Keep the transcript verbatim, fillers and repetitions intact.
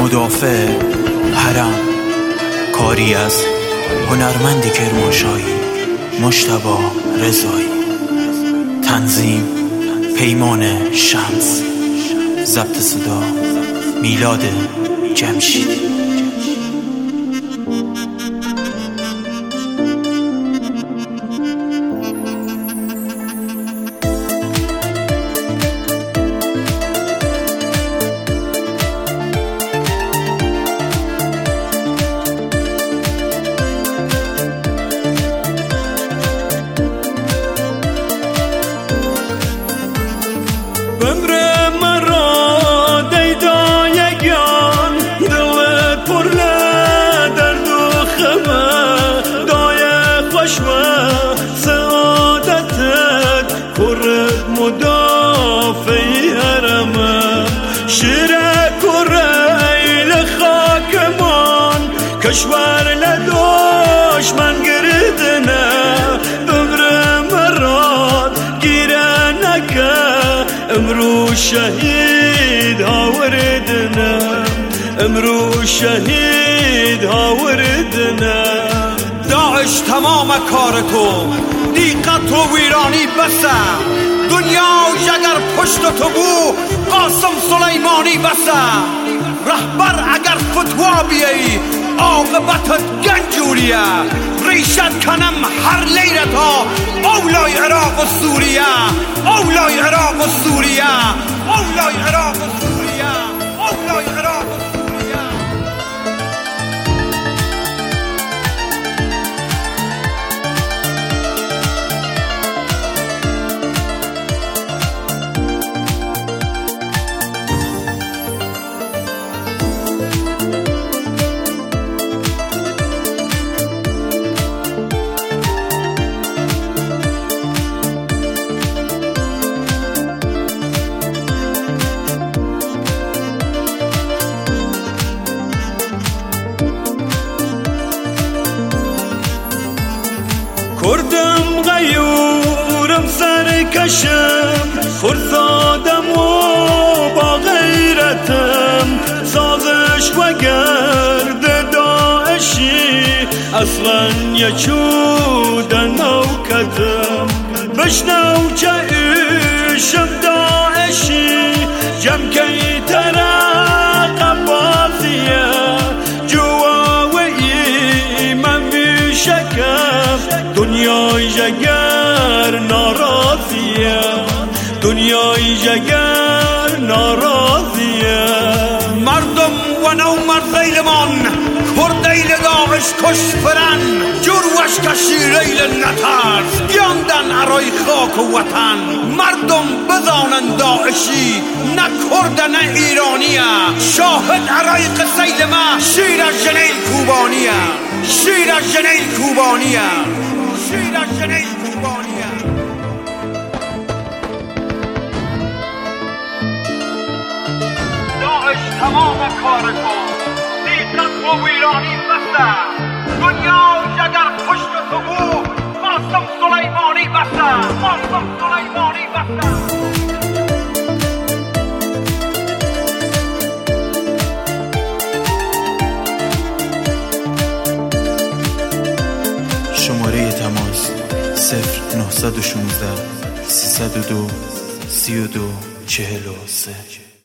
مدافع حرم، کاری از هنرمند کرمانشاهی مجتبی رضایی، تنظیم پیمان شمس، ضبط صدا میلاد جمشیدی. عمر مرا دیدای گیان، دل پر له درد و خمه، دای خوش و سعادتت کرد مدافعی حرمه، شیر کره خاکمان کشور لدشمن گردنه، عمر مرا گیره نکه امرو شهید ها وردنا، امرو شهید ها وردنا. داعش تمام کار تو، دیقت و ویرانی بسه، دنیا اگر پشت تو بو قاسم سلیمانی بسه، رهبر اگر فتوا بیایی عاقبتت گنجوریه، ریشت کنم هر لیرتا اولای عراق و سوریه، اولای عراق و سوریه، اولای عراق و سوریه، اولای عراق و سوریه. کردم غیورم سرکشم، خرزادم و با غیرتم، سازش و گرد داعشی اصلا یچودن نوکتم، بشنو که ایشم داعشی جم که ترق بازیه، جوا و ایمن بیشکم دنیای جگر ناراضیه، دنیای جگر ناراضیه. مردم و نو مرزیلمان کردیل داعش کش فرن، جور وشک شیریل نترس دیاندن عرای خاک و وطن. مردم بزانن داعشی نه کرد نه ایرانیه، شاهد عرای قصیل ما شیر از جنیل کوبانیه، شیر از جنیل کوبانیه، شیر از جنیل کوبانیه. داعش تمام کار کن، دیقت و ویرانی بسته، دنیا جگر پشت تو بو قاسم سلیمانی بسته، قاسم سلیمانی بسته. شماره تماس صفر نه یک شش سیصد و دو سی و دو چهل و سه.